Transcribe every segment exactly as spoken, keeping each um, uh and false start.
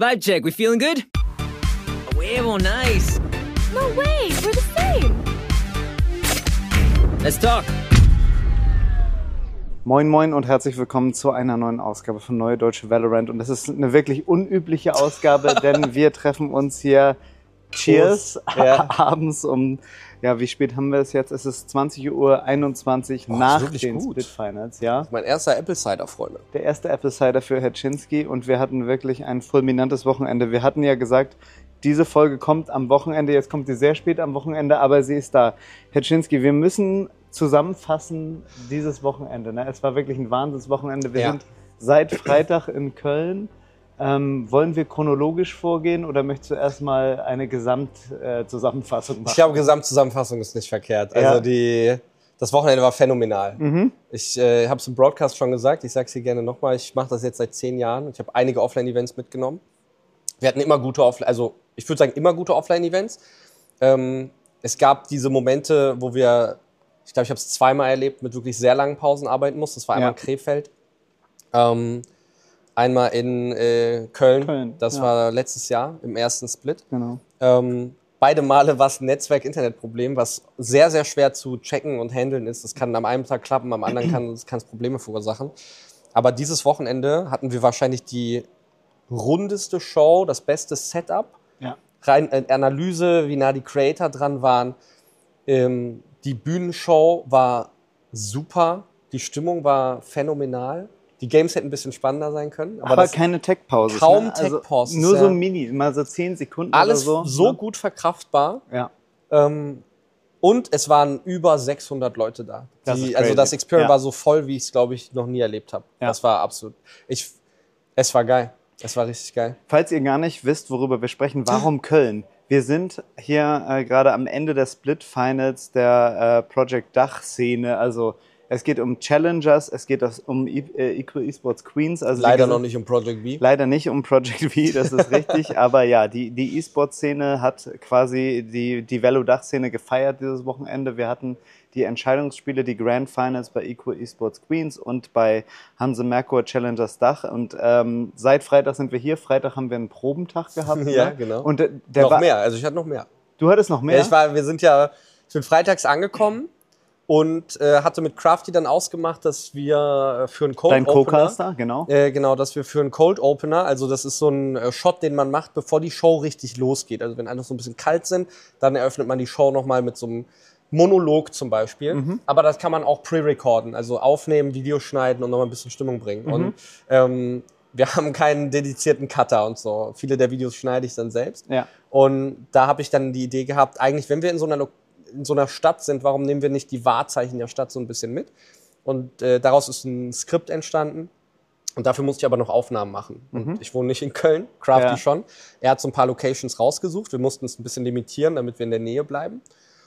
Vibe check, we feeling good? A huevo, nice. No way, we're the same. Let's talk. Moin Moin und herzlich willkommen zu einer neuen Ausgabe von Neue Deutsche Valorant. Und das ist eine wirklich unübliche Ausgabe, denn wir treffen uns hier, cheers, ja. abends um, ja, wie spät haben wir es jetzt? Es ist zwanzig Uhr einundzwanzig oh, nach den gut. Split Finals. Ja. Das ist mein erster Apple Cider, Freunde. Der erste Apple Cider für Hetschinski und wir hatten wirklich ein fulminantes Wochenende. Wir hatten ja gesagt, diese Folge kommt am Wochenende, jetzt kommt sie sehr spät am Wochenende, aber sie ist da. Hetschinski, wir müssen zusammenfassen dieses Wochenende. Ne? Es war wirklich ein Wahnsinnswochenende. Wir ja. sind seit Freitag in Köln. Ähm, wollen wir chronologisch vorgehen oder möchtest du erstmal eine Gesamtzusammenfassung äh, machen? Ich glaube, Gesamtzusammenfassung ist nicht verkehrt. Also ja. die, das Wochenende war phänomenal. Mhm. Ich äh, habe es im Broadcast schon gesagt, ich sage es hier gerne nochmal, ich mache das jetzt seit zehn Jahren. Ich habe einige Offline-Events mitgenommen. Wir hatten immer gute Offline, also ich würde sagen immer gute Offline-Events. Ähm, es gab diese Momente, wo wir, ich glaube, ich habe es zweimal erlebt, mit wirklich sehr langen Pausen arbeiten mussten. Das war einmal ja. in Krefeld. Ähm, Einmal in äh, Köln, Köln, das ja. war letztes Jahr im ersten Split. Genau. Ähm, beide Male war es ein Netzwerk-Internet-Problem, was sehr, sehr schwer zu checken und handeln ist. Das kann am einen Tag klappen, am anderen kann es Probleme verursachen. Aber dieses Wochenende hatten wir wahrscheinlich die rundeste Show, das beste Setup. Ja. Rein äh, Analyse, wie nah die Creator dran waren. Ähm, die Bühnenshow war super, die Stimmung war phänomenal. Die Games hätten ein bisschen spannender sein können. Aber, aber keine Tech-Pause. Kaum ne? Tech-Pause. Also nur so mini, mal so zehn Sekunden alles oder so. so ne? gut verkraftbar. Ja. Ähm, und es waren über sechshundert Leute da. Das Die, ist also das Experience ja. war so voll, wie ich es, glaube ich, noch nie erlebt habe. Ja. Das war absolut... Ich, es war geil. Es war richtig geil. Falls ihr gar nicht wisst, worüber wir sprechen, warum Köln? Wir sind hier äh, gerade am Ende der Split-Finals der äh, Project Dach-Szene, also es geht um Challengers, es geht um Equal Esports Queens. Also leider noch nicht um Project V. Leider nicht um Project V, das ist richtig. Aber ja, die, die E-Sport-Szene hat quasi die, die Velo-Dach-Szene gefeiert dieses Wochenende. Wir hatten die Entscheidungsspiele, die Grand Finals bei Equal Esports Queens und bei Hanse Merkur Challengers Dach. Und ähm, seit Freitag sind wir hier. Freitag haben wir einen Probentag gehabt. Ja, ne? genau. Und der, der noch war, mehr, also ich hatte noch mehr. Du hattest noch mehr? Ja, ich war, wir sind ja, ich bin freitags angekommen. Und äh, hatte mit Crafty dann ausgemacht, dass wir für einen Cold Dein Opener... Dein Co-Caster, genau. Äh, genau, dass wir für einen Cold Opener, also das ist so ein äh, Shot, den man macht, bevor die Show richtig losgeht. Also wenn alle so ein bisschen kalt sind, dann eröffnet man die Show nochmal mit so einem Monolog zum Beispiel. Mhm. Aber das kann man auch pre-recorden, also aufnehmen, Video schneiden und nochmal ein bisschen Stimmung bringen. Mhm. Und ähm, wir haben keinen dedizierten Cutter und so. Viele der Videos schneide ich dann selbst. Ja. Und da habe ich dann die Idee gehabt, eigentlich, wenn wir in so einer Lo- in so einer Stadt sind, warum nehmen wir nicht die Wahrzeichen der Stadt so ein bisschen mit? Und äh, daraus ist ein Skript entstanden. Und dafür musste ich aber noch Aufnahmen machen. Mhm. Und ich wohne nicht in Köln, Crafty ja. schon. Er hat so ein paar Locations rausgesucht. Wir mussten es ein bisschen limitieren, damit wir in der Nähe bleiben.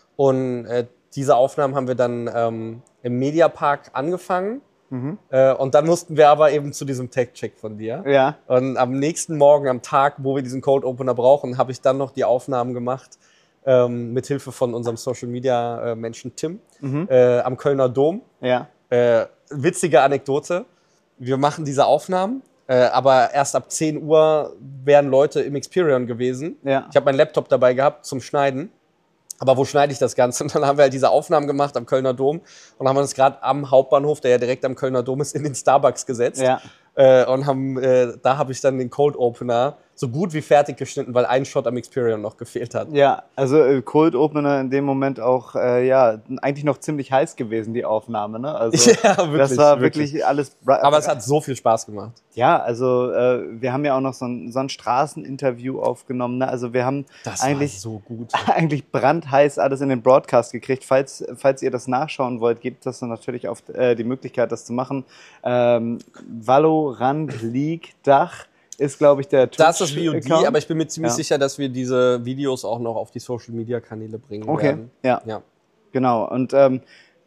Und äh, diese Aufnahmen haben wir dann ähm, im Mediapark angefangen. Mhm. Äh, und dann mussten wir aber eben zu diesem Tech-Check von dir. Ja. Und am nächsten Morgen, am Tag, wo wir diesen Cold Opener brauchen, habe ich dann noch die Aufnahmen gemacht. Ähm, mit Hilfe von unserem Social-Media-Menschen äh, Tim mhm. äh, am Kölner Dom. Ja. Äh, witzige Anekdote. Wir machen diese Aufnahmen, äh, aber erst ab zehn Uhr wären Leute im Experion gewesen. Ja. Ich habe meinen Laptop dabei gehabt zum Schneiden. Aber wo schneide ich das Ganze? Und dann haben wir halt diese Aufnahmen gemacht am Kölner Dom und haben uns gerade am Hauptbahnhof, der ja direkt am Kölner Dom ist, in den Starbucks gesetzt. Ja. Äh, und haben, äh, da habe ich dann den Cold Opener so gut wie fertig geschnitten, weil ein Shot am Experion noch gefehlt hat. Ja, also äh, Cold Opener in dem Moment auch, äh, ja, eigentlich noch ziemlich heiß gewesen, die Aufnahme, ne? Also ja, wirklich, das war wirklich, wirklich alles... Aber es hat so viel Spaß gemacht. Ja, also äh, wir haben ja auch noch so ein, so ein Straßeninterview aufgenommen, ne? Also wir haben das eigentlich, war so gut. eigentlich brandheiß alles in den Broadcast gekriegt. Falls, falls ihr das nachschauen wollt, gibt es natürlich auf, äh, die Möglichkeit, das zu machen. Ähm, Valorant League Dach ist, glaube ich, der Twitch. Das ist V O D, aber ich bin mir ziemlich ja. sicher, dass wir diese Videos auch noch auf die Social-Media-Kanäle bringen okay. werden. Okay, ja. ja. Genau. Und ähm,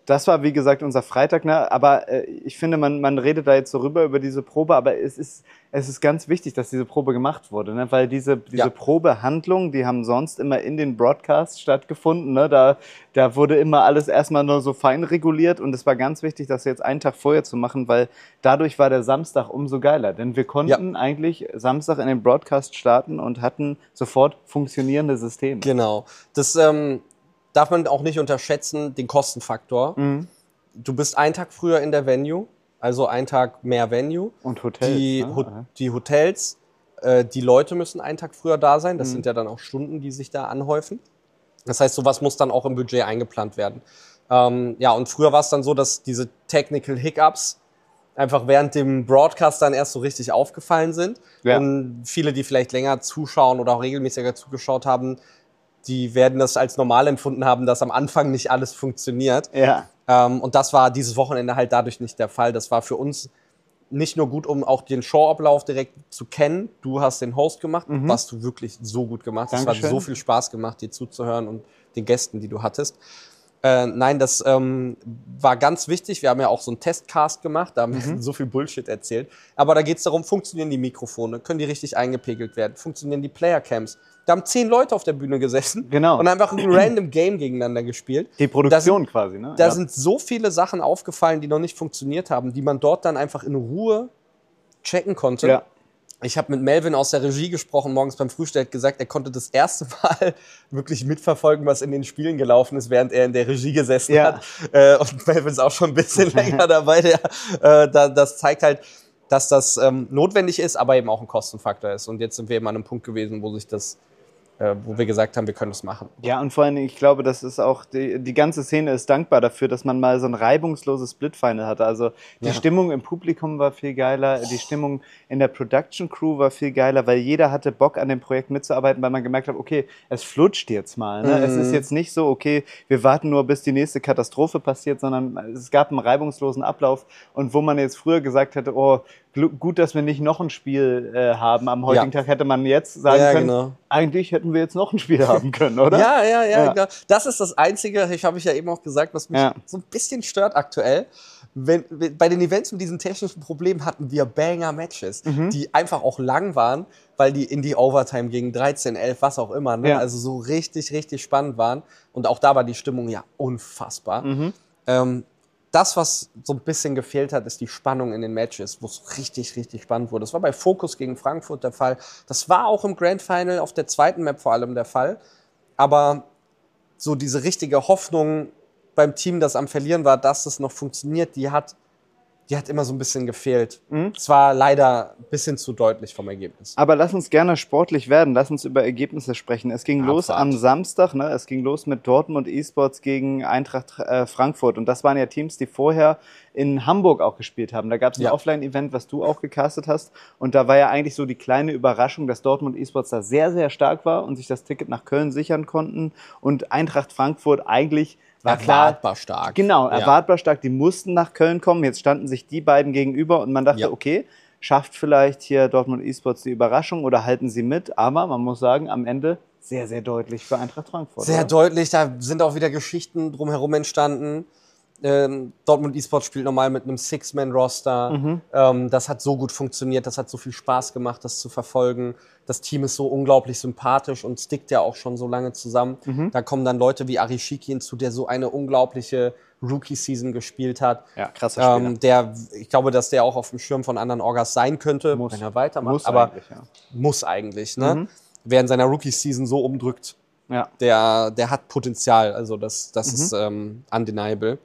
das war, wie gesagt, unser Freitag, ne? Aber äh, ich finde, man, man redet da jetzt so rüber über diese Probe, aber es ist, es ist ganz wichtig, dass diese Probe gemacht wurde, ne? Weil diese, diese Ja. Probehandlungen, die haben sonst immer in den Broadcasts stattgefunden, ne? Da, da wurde immer alles erstmal nur so fein reguliert und es war ganz wichtig, das jetzt einen Tag vorher zu machen, weil dadurch war der Samstag umso geiler, denn wir konnten ja. eigentlich Samstag in den Broadcast starten und hatten sofort funktionierende Systeme. Genau. Das ähm, darf man auch nicht unterschätzen, den Kostenfaktor. Mhm. Du bist einen Tag früher in der Venue, also einen Tag mehr Venue. Und Hotels. Die, ne? Ho- die Hotels, äh, die Leute müssen einen Tag früher da sein. Das Mhm. sind ja dann auch Stunden, die sich da anhäufen. Das heißt, sowas muss dann auch im Budget eingeplant werden. Ähm, ja, und früher war es dann so, dass diese Technical Hiccups einfach während dem Broadcast dann erst so richtig aufgefallen sind. Ja. Und viele, die vielleicht länger zuschauen oder auch regelmäßiger zugeschaut haben, die werden das als normal empfunden haben, dass am Anfang nicht alles funktioniert. Ja. Ähm, und das war dieses Wochenende halt dadurch nicht der Fall. Das war für uns nicht nur gut, um auch den Showablauf direkt zu kennen. Du hast den Host gemacht, Mhm. was du wirklich so gut gemacht hast. Es Dankeschön. hat so viel Spaß gemacht, dir zuzuhören und den Gästen, die du hattest. Äh, nein, das ähm, war ganz wichtig. Wir haben ja auch so einen Testcast gemacht, da haben wir Mhm. so viel Bullshit erzählt. Aber da geht es darum, funktionieren die Mikrofone, können die richtig eingepegelt werden, funktionieren die Playercams. Da haben zehn Leute auf der Bühne gesessen Genau. und einfach ein random Game gegeneinander gespielt. Die Produktion Da sind, quasi, ne? Da ja. sind so viele Sachen aufgefallen, die noch nicht funktioniert haben, die man dort dann einfach in Ruhe checken konnte. Ja. Ich habe mit Melvin aus der Regie gesprochen, morgens beim Frühstück, er hat gesagt, er konnte das erste Mal wirklich mitverfolgen, was in den Spielen gelaufen ist, während er in der Regie gesessen Ja. hat. Äh, und Melvin ist auch schon ein bisschen länger dabei. Der, äh, da, das zeigt halt, dass das ähm, notwendig ist, aber eben auch ein Kostenfaktor ist. Und jetzt sind wir eben an einem Punkt gewesen, wo sich das, äh, wo wir gesagt haben, wir können das machen. Ja, und vor allen Dingen, ich glaube, das ist auch, die, die ganze Szene ist dankbar dafür, dass man mal so ein reibungsloses Split-Final hatte. Also die Ja. Stimmung im Publikum war viel geiler, die Stimmung in der Production-Crew war viel geiler, weil jeder hatte Bock, an dem Projekt mitzuarbeiten, weil man gemerkt hat, okay, es flutscht jetzt mal. Ne? Mhm. Es ist jetzt nicht so, okay, wir warten nur, bis die nächste Katastrophe passiert, sondern es gab einen reibungslosen Ablauf. Und wo man jetzt früher gesagt hätte, oh, glu- gut, dass wir nicht noch ein Spiel äh, haben am heutigen Ja. Tag, hätte man jetzt sagen Ja, können, genau. eigentlich hätten wir jetzt noch ein Spiel haben können, oder? Ja, ja, ja, Ja. genau. Das ist das Einzige, ich habe ich ja eben auch gesagt, was mich Ja. so ein bisschen stört aktuell. Wenn, wenn, bei den Events mit diesen technischen Problemen hatten wir Banger-Matches, Mhm. die einfach auch lang waren, weil die in die Overtime gegen dreizehn, elf, was auch immer, ne? Ja. Also so richtig, richtig spannend waren. Und auch da war die Stimmung ja unfassbar. Mhm. Ähm, das, was so ein bisschen gefehlt hat, ist die Spannung in den Matches, wo es richtig, richtig spannend wurde. Das war bei Focus gegen Frankfurt der Fall. Das war auch im Grand Final auf der zweiten Map vor allem der Fall. Aber so diese richtige Hoffnung beim Team, das am Verlieren war, dass es noch funktioniert, die hat, die hat immer so ein bisschen gefehlt. Mhm. Es war leider ein bisschen zu deutlich vom Ergebnis. Aber lass uns gerne sportlich werden, lass uns über Ergebnisse sprechen. Es ging los Abfahrt. am Samstag, ne? Es ging los mit Dortmund eSports gegen Eintracht äh, Frankfurt. Und das waren ja Teams, die vorher in Hamburg auch gespielt haben. Da gab es ein Ja. Offline-Event, was du auch gecastet hast. Und da war ja eigentlich so die kleine Überraschung, dass Dortmund eSports da sehr, sehr stark war und sich das Ticket nach Köln sichern konnten. Und Eintracht Frankfurt eigentlich war klar, Erwartbar stark. Genau, Ja. erwartbar stark. Die mussten nach Köln kommen. Jetzt standen sich die beiden gegenüber und man dachte, Ja. okay, schafft vielleicht hier Dortmund eSports die Überraschung oder halten sie mit? Aber man muss sagen, am Ende sehr, sehr deutlich für Eintracht Frankfurt. Sehr oder? deutlich, da sind auch wieder Geschichten drumherum entstanden. Ähm, Dortmund eSports spielt normal mit einem Six-Man-Roster. Mhm. Ähm, das hat so gut funktioniert, das hat so viel Spaß gemacht, das zu verfolgen. Das Team ist so unglaublich sympathisch und stickt ja auch schon so lange zusammen. Mhm. Da kommen dann Leute wie Arishiki hinzu, der so eine unglaubliche Rookie-Season gespielt hat. Ja, krasser Spieler. Ähm, der, ich glaube, dass der auch auf dem Schirm von anderen Orgas sein könnte, Muss. wenn er weitermacht. Muss aber eigentlich, ja. muss eigentlich, ne? Mhm. Wer in seiner Rookie-Season so umdrückt, Ja. der, der hat Potenzial. Also das, das Mhm. ist ähm, undeniable.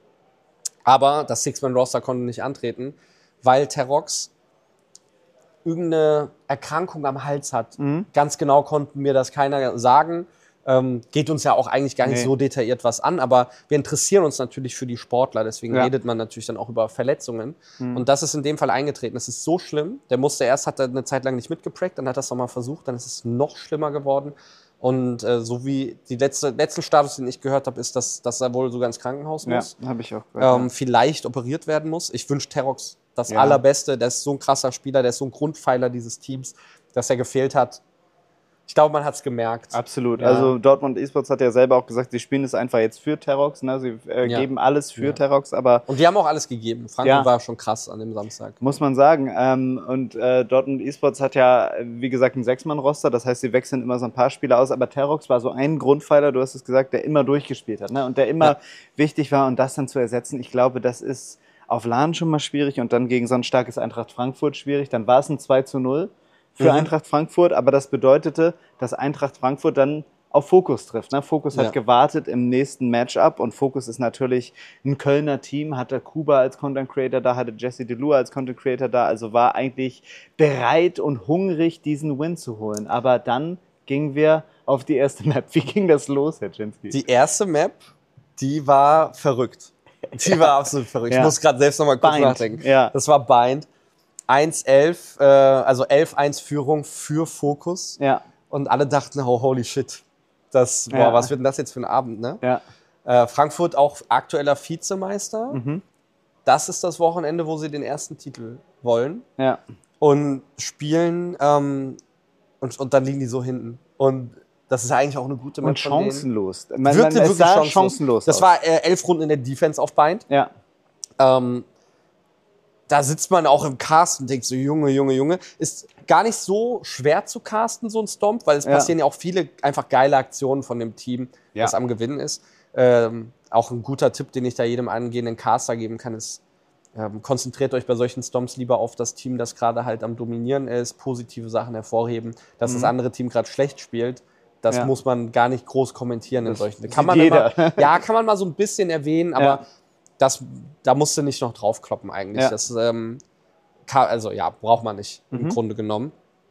Aber das Six-Man-Roster konnte nicht antreten, weil Terrox irgendeine Erkrankung am Hals hat. Mhm. Ganz genau konnten mir das keiner sagen. Ähm, geht uns ja auch eigentlich gar nicht Nee. so detailliert was an, aber wir interessieren uns natürlich für die Sportler, deswegen Ja. redet man natürlich dann auch über Verletzungen. Mhm. Und das ist in dem Fall eingetreten. Das ist so schlimm. Der musste erst, hat er eine Zeit lang nicht mitgeprackt, dann hat er es nochmal versucht, dann ist es noch schlimmer geworden. Und äh, so wie die letzte, letzten Status, den ich gehört habe, ist, dass, dass er wohl sogar ins Krankenhaus Ja, muss. habe ich auch gehört. Ähm, vielleicht operiert werden muss. Ich wünsche Terrox das Ja. Allerbeste. Der ist so ein krasser Spieler, der ist so ein Grundpfeiler dieses Teams, dass er gefehlt hat. Ich glaube, man hat es gemerkt. Absolut. Ja. Also Dortmund Esports hat ja selber auch gesagt, sie spielen es einfach jetzt für Terox. Ne? Sie äh, Ja. geben alles für Ja. Terox, aber Und die haben auch alles gegeben. Frankfurt Ja. war schon krass an dem Samstag. muss man sagen. Ähm, und äh, Dortmund Esports hat ja, wie gesagt, ein Sechs-Mann-Roster. Das heißt, sie wechseln immer so ein paar Spieler aus. Aber Terox war so ein Grundpfeiler, du hast es gesagt, der immer durchgespielt hat. Ne? Und der immer Ja. wichtig war. Und das dann zu ersetzen, ich glaube, das ist auf LAN schon mal schwierig. Und dann gegen so ein starkes Eintracht Frankfurt schwierig. Dann war es ein zwei zu null für Mhm. Eintracht Frankfurt. Aber das bedeutete, dass Eintracht Frankfurt dann auf Focus trifft. Ne? Focus hat Ja. gewartet im nächsten Matchup und Focus ist natürlich ein Kölner Team, hatte Kuba als Content Creator da, hatte Jesse Delua als Content Creator da, also war eigentlich bereit und hungrig, diesen Win zu holen. Aber dann gingen wir auf die erste Map. Wie ging das los, Herr Czynski? Die erste Map, die war verrückt. Die war absolut verrückt. Ja. Ich muss gerade selbst noch mal kurz Bind, nachdenken. ja. Das war Bind. eins elf, äh, also elf eins Führung für Focus. Ja, Und alle dachten, oh, holy shit. Das, boah, Ja. was wird denn das jetzt für ein Abend, ne? ja, Äh, Frankfurt auch aktueller Vizemeister. Mhm. Das ist das Wochenende, wo sie den ersten Titel wollen. ja. Und spielen ähm, und, und dann liegen die so hinten. Und das ist eigentlich auch eine gute Map Und von denen. chancenlos. Man, man, Wirkte es wirklich sah chancenlos. chancenlos Das aus. war äh, elf Runden in der Defense auf Bind. Ja, Ähm, da sitzt man auch im Cast und denkt so, Junge, Junge, Junge. Ist gar nicht so schwer zu casten, so ein Stomp, weil es Ja. passieren ja auch viele einfach geile Aktionen von dem Team, Ja. das am Gewinnen ist. Ähm, auch ein guter Tipp, den ich da jedem angehenden Caster geben kann, ist, ähm, konzentriert euch bei solchen Stomps lieber auf das Team, das gerade halt am Dominieren ist, positive Sachen hervorheben, dass das andere Team gerade schlecht spielt. Das Ja. muss man gar nicht groß kommentieren in solchen. sieht Kann man jeder. immer, ja, kann man mal so ein bisschen erwähnen, aber Ja. das, da musst du nicht noch draufkloppen eigentlich. Ja. Das, ähm, ka- also ja, braucht man nicht Mhm. im Grunde genommen.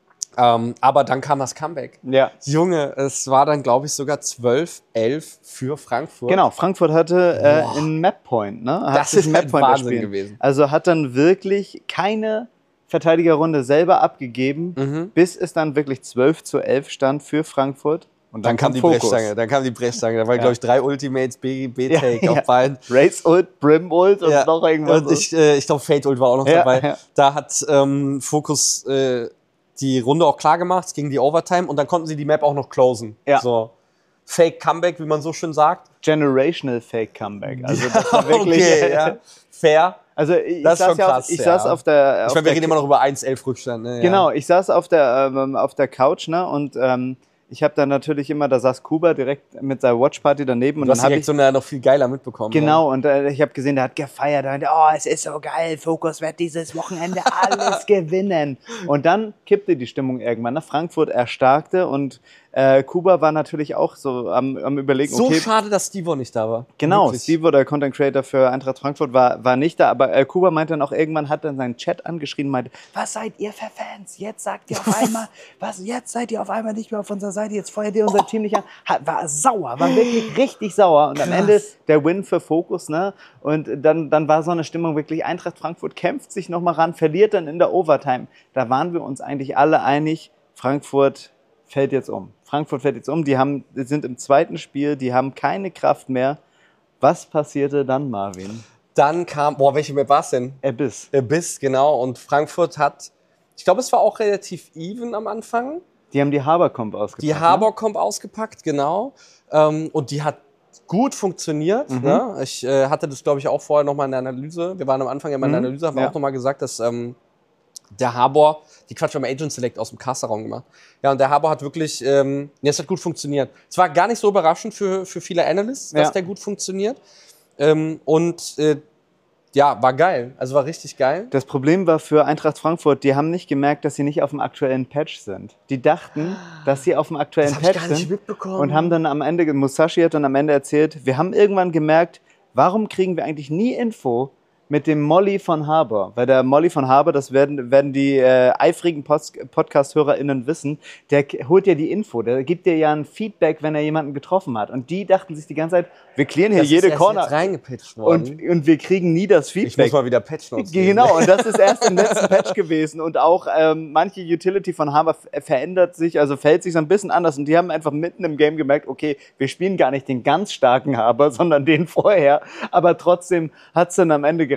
Ähm, aber dann kam das Comeback. ja. Junge, es war dann, glaube ich, sogar zwölf elf für Frankfurt. Genau, Frankfurt hatte äh, Boah. einen Map-Point. Ne? Hat Das sich ist einen halt Map-Point Wahnsinn erspielt. gewesen. Also hat dann wirklich keine Verteidigerrunde selber abgegeben, Mhm. bis es dann wirklich zwölf zu elf stand für Frankfurt. Und Dann kam die Focus. Brechstange, dann kam die Brechstange. Da waren, Ja. glaube ich, drei Ultimates, B, B-Take Ja, auf ja. beiden. Race Ult, Brim Ult und Ja. noch irgendwas. Und ich, äh, ich glaube, Fate Ult war auch noch Ja, dabei. ja. Da hat ähm, Focus äh, die Runde auch klar gemacht, es ging die Overtime und dann konnten sie die Map auch noch closen. Ja. So Fake Comeback, wie man so schön sagt. Generational Fake Comeback. Also das war wirklich. okay, ja. Fair. Also ich, Das ist saß, schon ja krass, auf, ich ja. saß auf der. Ich auf meine, wir der reden immer noch über eins elf Rückstand. Ne? Genau, Ja. ich saß auf der, ähm, auf der Couch, ne, und ähm, ich habe dann natürlich immer, da saß Kuba direkt mit seiner Watchparty daneben und Du hast dann die habe ich Reaktion ja noch viel geiler mitbekommen. genau und äh, ich habe gesehen, der hat gefeiert, er meinte, oh, es ist so geil, Focus wird dieses Wochenende alles gewinnen. Und dann kippte die Stimmung irgendwann, ne? Frankfurt erstarkte und äh, Kuba war natürlich auch so am, am überlegen, So okay, schade, dass Stevo nicht da war. genau, Wirklich. Steve, der Content Creator für Eintracht Frankfurt, war, war nicht da, aber äh, Kuba meinte dann auch irgendwann, hat dann seinen Chat angeschrien, meinte, was seid ihr für Fans? Jetzt sagt ihr auf einmal, was, jetzt seid ihr auf einmal nicht mehr auf unserer Seite, jetzt feuert ihr unser Team nicht an. Hat, war sauer, war wirklich richtig sauer und am Krass. Ende der Win für Focus, ne? Und dann, dann war so eine Stimmung wirklich, Eintracht Frankfurt kämpft sich nochmal ran, verliert dann in der Overtime. Da waren wir uns eigentlich alle einig, Frankfurt fällt jetzt um. Frankfurt fällt jetzt um, die haben, die sind im zweiten Spiel, die haben keine Kraft mehr. Was passierte dann, Marvin? Dann kam, boah, welche Map war es denn? Abyss. Abyss, genau. Und Frankfurt hat, ich glaube, es war auch relativ even am Anfang. Die haben die Habercomp ausgepackt. Die Harbour-Comp ausgepackt, genau. Ähm, und die hat gut funktioniert. Mhm. Ne? Ich äh, hatte das, glaube ich, auch vorher nochmal in der Analyse. Wir waren am Anfang ja mal in der Mhm. Analyse, haben wir Ja. auch nochmal gesagt, dass ähm, der Harbour, die Quatsch, wir haben Agent Select aus dem Casterraum gemacht. Ja, und der Harbour hat wirklich, ähm, ja, es hat gut funktioniert. Es war gar nicht so überraschend für, für viele Analysts, dass Ja. der gut funktioniert. Ähm, und äh, ja, war geil. Also war richtig geil. Das Problem war für Eintracht Frankfurt, die haben nicht gemerkt, dass sie nicht auf dem aktuellen Patch sind. Die dachten, dass sie auf dem aktuellen Das hab ich Patch gar nicht sind mitbekommen. und haben dann am Ende, Musashi hat dann am Ende erzählt, wir haben irgendwann gemerkt, warum kriegen wir eigentlich nie Info mit dem Molly von Harbour? Weil der Molly von Harbour, das werden, werden die äh, eifrigen Post- Podcast-HörerInnen wissen, der k- holt ja die Info, der gibt dir ja ein Feedback, wenn er jemanden getroffen hat. Und die dachten sich die ganze Zeit, wir clearen hier Das jede ist erst Corner jetzt reingepitcht worden. und, und wir kriegen nie das Feedback. ich muss mal wieder Patch Notes lesen. Genau, und das ist erst im letzten Patch gewesen. Und auch ähm, manche Utility von Harbour f- verändert sich, also verhält sich so ein bisschen anders. Und die haben einfach mitten im Game gemerkt, okay, wir spielen gar nicht den ganz starken Harbour, sondern den vorher. Aber trotzdem hat es dann am Ende gereicht.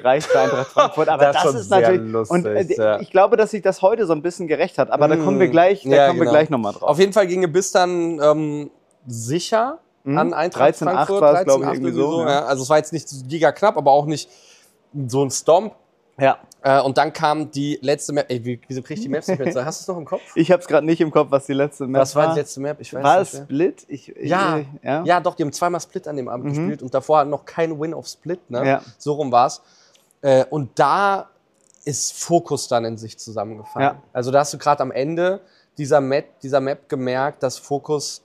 gereicht für Eintracht Frankfurt, aber das, Das ist das schon ist sehr natürlich lustig, und äh, ja. ich glaube, dass sich das heute so ein bisschen gerecht hat, aber da kommen wir gleich, da Ja, kommen wir genau. gleich nochmal drauf. Auf jeden Fall ginge bis dann ähm, sicher Mhm. an Eintracht dreizehn acht Frankfurt. war es, glaube ich, dreizehn acht irgendwie so, ja. ja. Also es war jetzt nicht so giga knapp, aber auch nicht so ein Stomp. Ja. Äh, und dann kam die letzte Map. Ey, wie, wieso krieg ich die Maps nicht mehr? Hast du es noch im Kopf? Ich habe es gerade nicht im Kopf, was die letzte Map Was war die letzte Map? Ich weiß War nicht es mehr. Split? Ich, ich, Ja, ich, ja, ja, doch, die haben zweimal Split an dem Abend gespielt und davor noch kein Win auf Split, ne? Ja. So rum war's. Äh, und da ist Fokus dann in sich zusammengefallen. Ja. Also da hast du gerade am Ende dieser Map, dieser Map gemerkt, dass Fokus,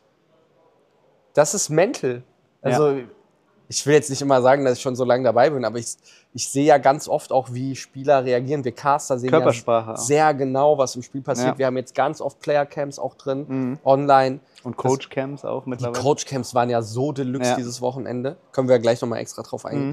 das ist mental. Also ich will jetzt nicht immer sagen, dass ich schon so lange dabei bin, aber ich, ich sehe ja ganz oft auch, wie Spieler reagieren. Wir Caster sehen Körpersprache ja auch. sehr genau, was im Spiel passiert. Ja. Wir haben jetzt ganz oft Player-Camps auch drin, online. Und Coach-Camps auch Die mittlerweile. Coach-Camps waren ja so deluxe Ja. dieses Wochenende. Können wir ja gleich nochmal extra drauf eingehen. Mhm.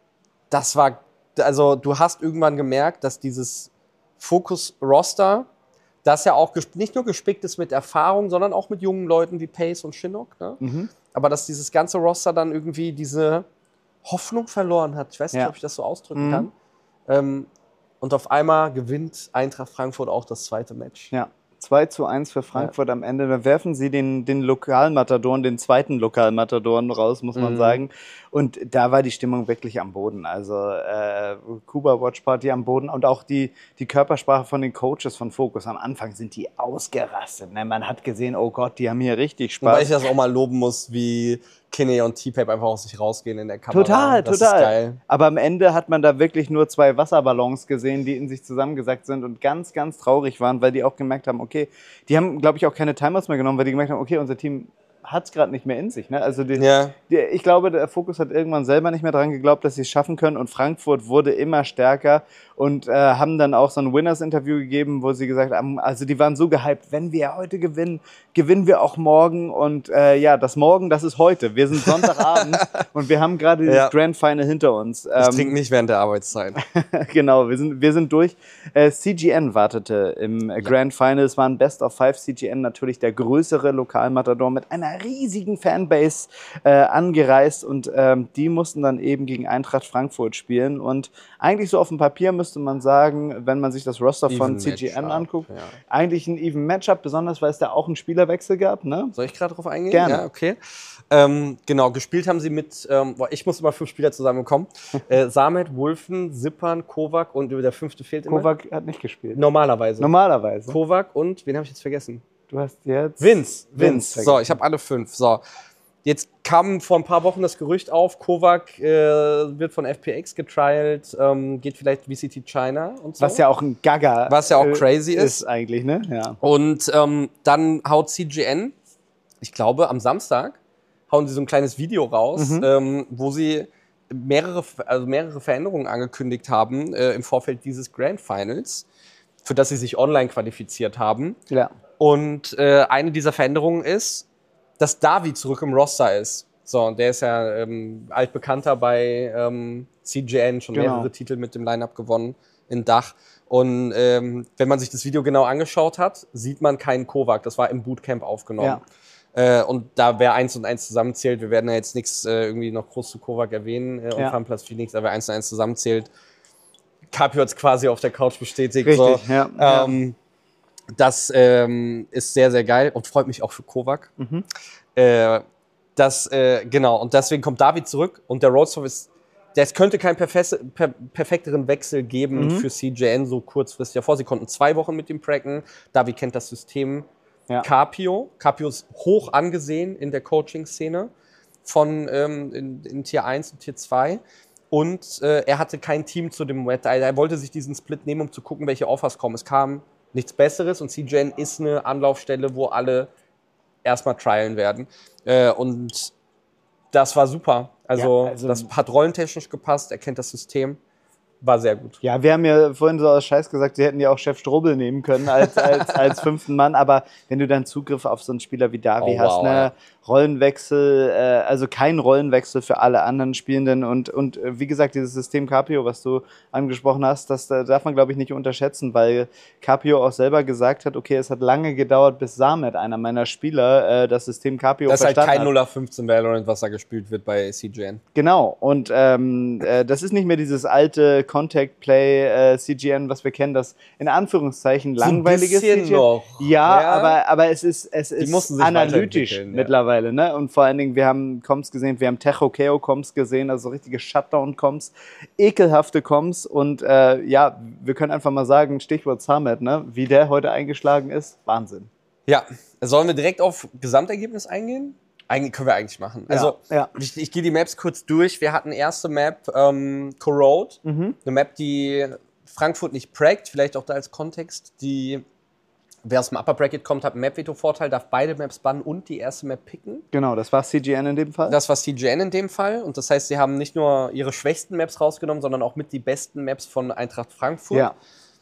Das war, also du hast irgendwann gemerkt, dass dieses Focus-Roster, das ja auch gesp- nicht nur gespickt ist mit Erfahrung, sondern auch mit jungen Leuten wie Pace und Shinnok. Ne? Mhm. Aber dass dieses ganze Roster dann irgendwie diese Hoffnung verloren hat. Ich weiß nicht, Ja. ob ich das so ausdrücken Mhm. kann. Ähm, und auf einmal gewinnt Eintracht Frankfurt auch das zweite Match. Ja, zwei zu eins für Frankfurt am Ende. Da werfen sie den, den Lokalmatadoren, den zweiten Lokalmatadoren raus, muss man Mhm. sagen. Und da war die Stimmung wirklich am Boden. Also äh, Kuba Watch Party am Boden und auch die, die Körpersprache von den Coaches von Focus. Am Anfang sind die ausgerastet. Ne? Man hat gesehen, oh Gott, die haben hier richtig Spaß. Wobei ich das auch mal loben muss, wie Kinney und T-Pape einfach aus sich rausgehen in der Kamera. Total, das total. Ist geil. Aber am Ende hat man da wirklich nur zwei Wasserballons gesehen, die in sich zusammengesackt sind und ganz, ganz traurig waren, weil die auch gemerkt haben, okay, die haben, glaube ich, auch keine Timeouts mehr genommen, weil die gemerkt haben, okay, unser Team hat es gerade nicht mehr in sich. Ne? Also die, Ja. die, ich glaube, der Fokus hat irgendwann selber nicht mehr dran geglaubt, dass sie es schaffen können und Frankfurt wurde immer stärker und äh, haben dann auch so ein Winners-Interview gegeben, wo sie gesagt haben, also die waren so gehypt, wenn wir heute gewinnen, gewinnen wir auch morgen und äh, ja, das Morgen, das ist heute. Wir sind Sonntagabend und wir haben gerade dieses Ja. Grand Final hinter uns. Ich Ähm, trinke nicht während der Arbeitszeit. genau, wir sind, wir sind durch. Äh, C G N wartete im äh, Grand Final. Es war ein Best of Five. C G N natürlich der größere Lokalmatador mit einer riesigen Fanbase äh, angereist und ähm, die mussten dann eben gegen Eintracht Frankfurt spielen. Und eigentlich so auf dem Papier müsste man sagen, wenn man sich das Roster von Even C G N Matchup, anguckt, ja. eigentlich ein even Matchup, besonders weil es da auch einen Spielerwechsel gab. Ne? Soll ich gerade drauf eingehen? Gerne. Ja, okay. Ähm, genau, gespielt haben sie mit, ähm, boah, ich muss immer fünf Spieler zusammenkommen. äh, Samet, Wulfen, Sippern, Kovac und der fünfte fehlt immer. Kovac hat nicht gespielt. Normalerweise. Normalerweise. Kovac und, wen habe ich jetzt vergessen? Du hast jetzt... Vince. Vince Vince. vergessen. So, ich habe alle fünf. So. Jetzt kam vor ein paar Wochen das Gerücht auf, Kovac äh, wird von F P X getrialt, ähm, geht vielleicht V C T China und so. Was ja auch ein Gaga Was ja auch äh, crazy ist. ist eigentlich, ne? Ja. Und ähm, dann haut C G N, ich glaube am Samstag, hauen sie so ein kleines Video raus, Mhm. ähm, wo sie mehrere, also mehrere Veränderungen angekündigt haben äh, im Vorfeld dieses Grand Finals, für das sie sich online qualifiziert haben. Ja. Und äh, eine dieser Veränderungen ist, dass Davi zurück im Roster ist. So, und der ist ja ähm, altbekannter bei ähm, C G N, schon Genau. mehrere Titel mit dem Lineup gewonnen in Dach. Und ähm, wenn man sich das Video genau angeschaut hat, sieht man keinen Kovac. Das war im Bootcamp aufgenommen. Äh, und da wer eins und eins zusammenzählt, wir werden ja jetzt nichts äh, irgendwie noch groß zu Kovac erwähnen äh, und Ja. Funplus Phoenix, aber wer eins und eins zusammenzählt, Capio hat es quasi auf der Couch bestätigt. Richtig, so. ja, ja. Ähm, das ähm, ist sehr, sehr geil und freut mich auch für Kovac. Mhm. Äh, das, äh, genau, und deswegen kommt David zurück und der Roadstop ist, es könnte keinen perfes- per perfekteren Wechsel geben Mhm. für C G N so kurzfristig davor. Sie konnten zwei Wochen mit ihm pracken. David kennt das System. Ja. Capio. Capio ist hoch angesehen in der Coaching-Szene von ähm, in, in Tier eins und Tier zwei. Und äh, er hatte kein Team zu dem Wett. Er wollte sich diesen Split nehmen, um zu gucken, welche Offers kommen. Es kam nichts Besseres und C G N ist eine Anlaufstelle, wo alle erstmal trialen werden. Äh, und das war super. Also, Ja, also- das hat rollentechnisch gepasst, er kennt das System. War sehr gut. Ja, wir haben ja vorhin so aus Scheiß gesagt, sie hätten ja auch Chef Strobel nehmen können als, als, als fünften Mann, aber wenn du dann Zugriff auf so einen Spieler wie Davi Oh, hast, wow, ne, ja. Rollenwechsel, äh, also kein Rollenwechsel für alle anderen Spielenden und, und äh, wie gesagt, dieses System Capio, was du angesprochen hast, das äh, darf man, glaube ich, nicht unterschätzen, weil Capio auch selber gesagt hat, okay, es hat lange gedauert, bis Samet, einer meiner Spieler, äh, das System Capio Das ist halt verstanden kein hat. null acht fünfzehn Valorant, was da gespielt wird bei C G N. Genau, und ähm, äh, das ist nicht mehr dieses alte Contact Play, äh, C G N, was wir kennen, das in Anführungszeichen langweiliges so ein bisschen C G N. noch. Ja, Ja. aber, aber es ist, es ist mussten sich analytisch weiterentwickeln, ja. mittlerweile. Ne? Und vor allen Dingen, wir haben Comps gesehen, wir haben Techo-Keo-Comps gesehen, also richtige Shutdown-Comps, ekelhafte Comps. Und äh, ja, wir können einfach mal sagen, Stichwort Summit, ne? Wie der heute eingeschlagen ist, Wahnsinn. Ja, sollen wir direkt auf Gesamtergebnis eingehen? Eigentlich können wir eigentlich machen. Also ja. ich, ich gehe die Maps kurz durch. Wir hatten erste Map ähm, Corrode, Mhm. eine Map, die Frankfurt nicht prägt, vielleicht auch da als Kontext. Die, wer aus dem Upper Bracket kommt, hat einen Map-Veto-Vorteil, darf beide Maps bannen und die erste Map picken. Genau, das war C G N in dem Fall. Das war C G N in dem Fall. Und das heißt, sie haben nicht nur ihre schwächsten Maps rausgenommen, sondern auch mit die besten Maps von Eintracht Frankfurt. ja.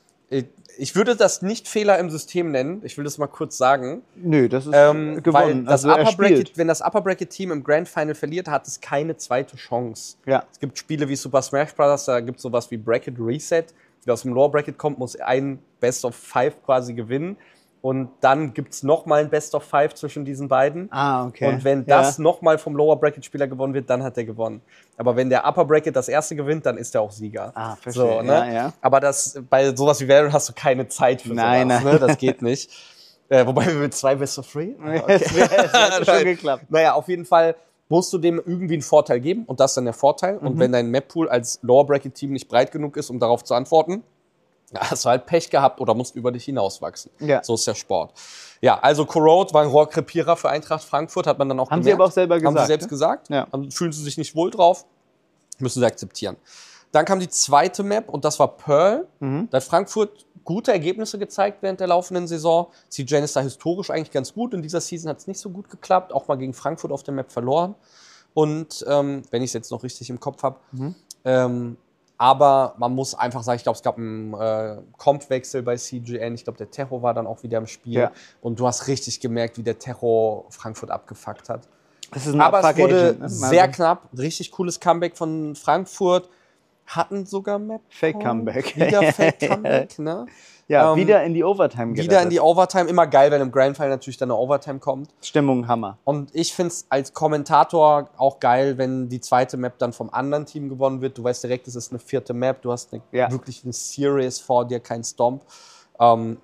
Ich würde das nicht Fehler im System nennen. Ich will das mal kurz sagen. Nö, das ist Ähm, gewonnen. Weil das also er Upper spielt. Bracket, wenn das Upper Bracket Team im Grand Final verliert, hat es keine zweite Chance. Ja. Es gibt Spiele wie Super Smash Bros., da gibt es sowas wie Bracket Reset. Wer aus dem Lower Bracket kommt, muss ein Best of Five quasi gewinnen. Und dann gibt es nochmal ein Best of Five zwischen diesen beiden. Ah, okay. Und wenn Ja. das nochmal vom Lower Bracket Spieler gewonnen wird, dann hat er gewonnen. Aber wenn der Upper Bracket das erste gewinnt, dann ist er auch Sieger. Ah, verstehe. So, ne? Ja, ja. Aber das, bei sowas wie Valorant hast du keine Zeit für Nein, sowas. nein. Ne? Das geht nicht. Äh, wobei wir mit zwei Best of Three. Es wär- es hätte schon Nein. geklappt. Naja, auf jeden Fall musst du dem irgendwie einen Vorteil geben und das ist dann der Vorteil. Mhm. Und wenn dein Map-Pool als Lower Bracket Team nicht breit genug ist, um darauf zu antworten, hast du halt Pech gehabt oder musst über dich hinauswachsen. Ja. So ist der Sport. Ja, also Corrode war ein Rohrkrepierer für Eintracht Frankfurt, hat man dann auch Haben gemerkt. sie aber auch selber Haben gesagt, sie selbst ne? gesagt. Ja. Haben- Fühlen sie sich nicht wohl drauf, müssen sie akzeptieren. Dann kam die zweite Map und das war Pearl. Mhm. Da hat Frankfurt gute Ergebnisse gezeigt während der laufenden Saison. C G N ist da historisch eigentlich ganz gut. In dieser Season hat es nicht so gut geklappt. Auch mal gegen Frankfurt auf der Map verloren. Und ähm, wenn ich es jetzt noch richtig im Kopf habe. Mhm. Ähm, aber man muss einfach sagen, ich glaube, es gab einen äh, Comp-Wechsel bei C G N. Ich glaube, der Terror war dann auch wieder im Spiel. Ja. Und du hast richtig gemerkt, wie der Terror Frankfurt abgefuckt hat. Das ist ein Aber es Abfuck wurde Agent, ne? sehr Also knapp. Richtig cooles Comeback von Frankfurt. Hatten sogar Map. Fake Comeback. Wieder Fake Comeback, ne? Ja, Ähm, wieder in die Overtime gerettet. Wieder in die Overtime. Immer geil, wenn im Grand Final natürlich dann eine Overtime kommt. Stimmung Hammer. Und ich finde es als Kommentator auch geil, wenn die zweite Map dann vom anderen Team gewonnen wird. Du weißt direkt, es ist eine vierte Map. Du hast eine, Ja. wirklich eine Series vor dir, kein Stomp. Ähm,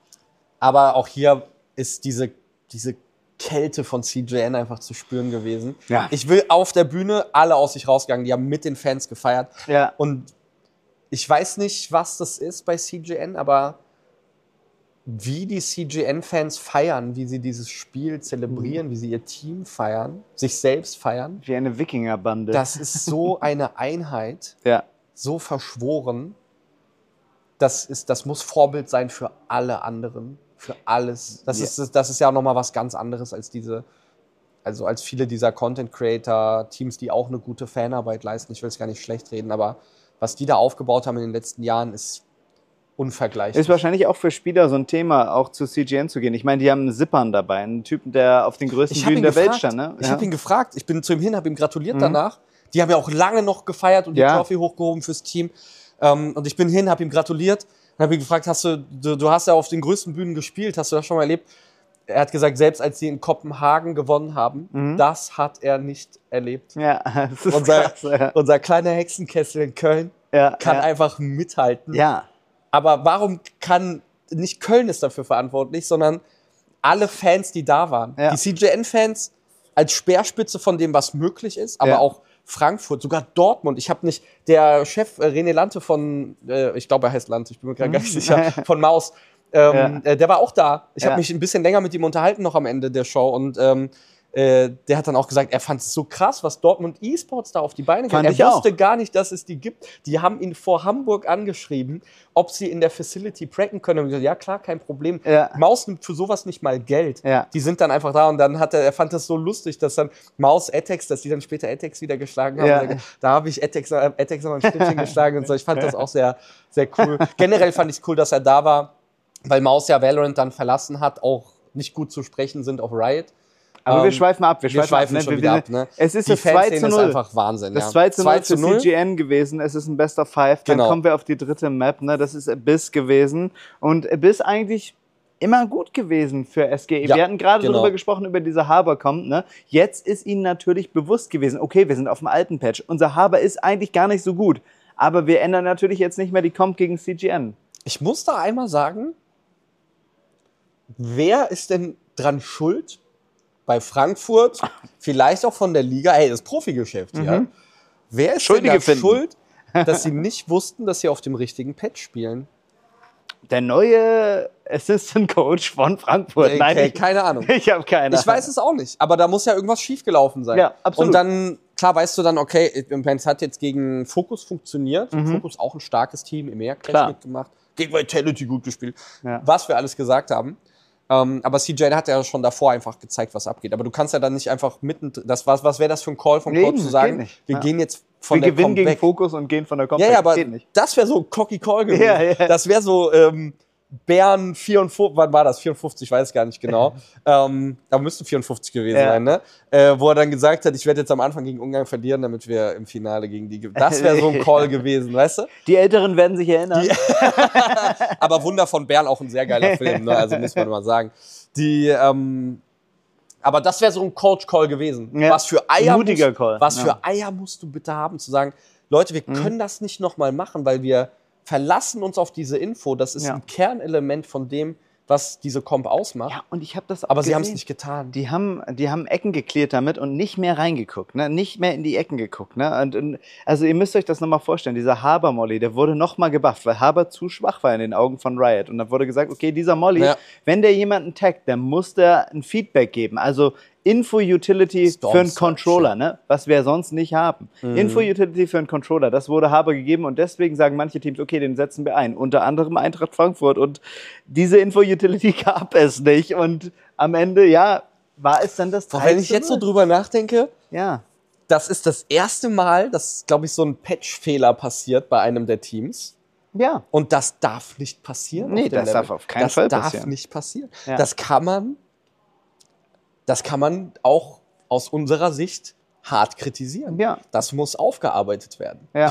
aber auch hier ist diese, diese Kälte von C G N einfach zu spüren gewesen. Ja. Ich will auf der Bühne alle aus sich rausgegangen. Die haben mit den Fans gefeiert. Ja. Und ich weiß nicht, was das ist bei C G N, aber wie die C G N-Fans feiern, wie sie dieses Spiel zelebrieren, wie sie ihr Team feiern, sich selbst feiern, Wie eine Wikingerbande. das ist so eine Einheit, ja. so verschworen. Das, ist, das muss Vorbild sein für alle anderen, für alles. Das, Ja. ist, das ist ja auch nochmal was ganz anderes als diese, also als viele dieser Content-Creator-Teams, die auch eine gute Fanarbeit leisten. Ich will es gar nicht schlecht reden, aber was die da aufgebaut haben in den letzten Jahren, ist unvergleichlich. Ist wahrscheinlich auch für Spieler so ein Thema, auch zu C G N zu gehen. Ich meine, die haben einen Zippern dabei, einen Typen, der auf den größten Ich hab Bühnen ihn der Welt gefragt. stand. Ne? Ich Ja. habe ihn gefragt. Ich bin zu ihm hin, habe ihm gratuliert danach. Die haben ja auch lange noch gefeiert und die Ja. Trophy hochgehoben fürs Team. Ähm, und ich bin hin, habe ihm gratuliert und habe ihn gefragt, hast du, du, du hast ja auf den größten Bühnen gespielt, hast du das schon mal erlebt? Er hat gesagt, selbst als sie in Kopenhagen gewonnen haben, das hat er nicht erlebt. Ja, das ist Unser, krass. Ja. unser kleiner Hexenkessel in Köln Ja, kann ja. einfach mithalten. Ja, Aber warum kann, nicht Köln ist dafür verantwortlich, sondern alle Fans, die da waren. Ja. Die C G N-Fans als Speerspitze von dem, was möglich ist, aber Ja. auch Frankfurt, sogar Dortmund. Ich habe nicht, der Chef äh, René Lante von, äh, ich glaube, er heißt Lante, ich bin mir gerade gar nicht sicher, von Maus, ähm, Ja. äh, der war auch da. Ich Ja. habe mich ein bisschen länger mit ihm unterhalten noch am Ende der Show und ähm, äh, der hat dann auch gesagt, er fand es so krass, was Dortmund E-Sports da auf die Beine Fand Er ich auch. wusste gar nicht, dass es die gibt. Die haben ihn vor Hamburg angeschrieben, ob sie in der Facility pracken können. Und ich gesagt, ja klar, kein Problem. Ja. Maus nimmt für sowas nicht mal Geld. Ja. Die sind dann einfach da und dann hat er, er fand das so lustig, dass dann Maus Etex, dass die dann später Etex wieder geschlagen haben. Ja. Und er- Da habe ich Etex, äh, Etex noch ein Schnittchen geschlagen und so. Ich fand das auch sehr, sehr cool. Generell fand ich es cool, dass er da war, weil Maus ja Valorant dann verlassen hat, auch nicht gut zu sprechen sind auf Riot. aber Ähm, wir schweifen ab. Wir, Wir schweifen, schweifen ab, schon ne? wieder wir, ab. Ne? Es ist Die das zwei Fanszene zu ist null. einfach Wahnsinn. Das ja. zwei zu null zwei für zu null. C G N gewesen. Es ist ein Best of Five. Dann Genau. kommen wir auf die dritte Map. Ne? Das ist Abyss gewesen. Und Abyss eigentlich immer gut gewesen für S G E. Ja, wir hatten gerade genau. darüber gesprochen, über diese Harbor-Comp. Ne? Jetzt ist ihnen natürlich bewusst gewesen, okay, wir sind auf dem alten Patch. Unser Harbor ist eigentlich gar nicht so gut. Aber wir ändern natürlich jetzt nicht mehr die Comp gegen C G N. Ich muss da einmal sagen, wer ist denn dran schuld? Bei Frankfurt, vielleicht auch von der Liga, hey, das Profigeschäft, mhm. ja. Wer ist denn da schuld, dass sie nicht wussten, dass sie auf dem richtigen Patch spielen? Der neue Assistant Coach von Frankfurt. Okay, Nein, ich, keine Ahnung. Ich habe keine Ahnung. Ich weiß es auch nicht, aber da muss ja irgendwas schiefgelaufen sein. Ja, absolut. Und dann, klar, weißt du dann, okay, es hat jetzt gegen Focus funktioniert. Mhm. Focus auch ein starkes Team, im Clash mitgemacht. Gegen Vitality gut gespielt. Ja. Was wir alles gesagt haben. Ähm, aber C J hat ja schon davor einfach gezeigt, was abgeht. Aber du kannst ja dann nicht einfach mitten, das was, was wäre das für ein Call vom nee, Coach zu sagen, wir ja. gehen jetzt von wir der gewinnen Comp gegen weg. Fokus und gehen von der Comp ja, weg. Ja, aber geht nicht. Das wäre so ein cocky Call gewesen. Ja, ja. Das wäre so ähm, Bern vierundfünfzig, wann war das? vierundfünfzig, ich weiß gar nicht genau. ähm, da müssten vierundfünfzig gewesen ja. sein, ne? Äh, wo er dann gesagt hat, ich werde jetzt am Anfang gegen Ungarn verlieren, damit wir im Finale gegen die... Das wäre so ein Call gewesen, weißt du? Die Älteren werden sich erinnern. Die aber Wunder von Bern, auch ein sehr geiler Film, ne? Also muss man mal sagen. Die, ähm, aber das wäre so ein Coach-Call gewesen. Ja. Was für Eier Mutiger musst, Call. Was ja. für Eier musst du bitte haben, zu sagen, Leute, wir mhm. können das nicht nochmal machen, weil wir verlassen uns auf diese Info. Das ist ja. ein Kernelement von dem, was diese Comp ausmacht. Ja, und ich habe das auch Aber gesehen. sie haben es nicht getan. Die haben, die haben Ecken geklärt damit und nicht mehr reingeguckt, ne? Nicht mehr in die Ecken geguckt, ne? Und, und, also ihr müsst euch das nochmal vorstellen, dieser Haber-Molly, der wurde nochmal gebufft, weil Haber zu schwach war in den Augen von Riot. Und dann wurde gesagt, okay, dieser Molly, ja. wenn der jemanden taggt, dann muss der ein Feedback geben. Also Info-Utility für einen Controller, ne? Was wir sonst nicht haben. Mhm. Info-Utility für einen Controller, das wurde Haber gegeben und deswegen sagen manche Teams, okay, den setzen wir ein. Unter anderem Eintracht Frankfurt und diese Info-Utility gab es nicht und am Ende, ja, war es dann das drei zu null. Wenn ich jetzt so drüber nachdenke, ja. das ist das erste Mal, dass, glaube ich, so ein Patch-Fehler passiert bei einem der Teams. Ja. Und das darf nicht passieren. Nee, das Level. darf auf keinen das Fall passieren. Das darf nicht passieren. Ja. Das kann man Das kann man auch aus unserer Sicht hart kritisieren. Ja. Das muss aufgearbeitet werden. Ja.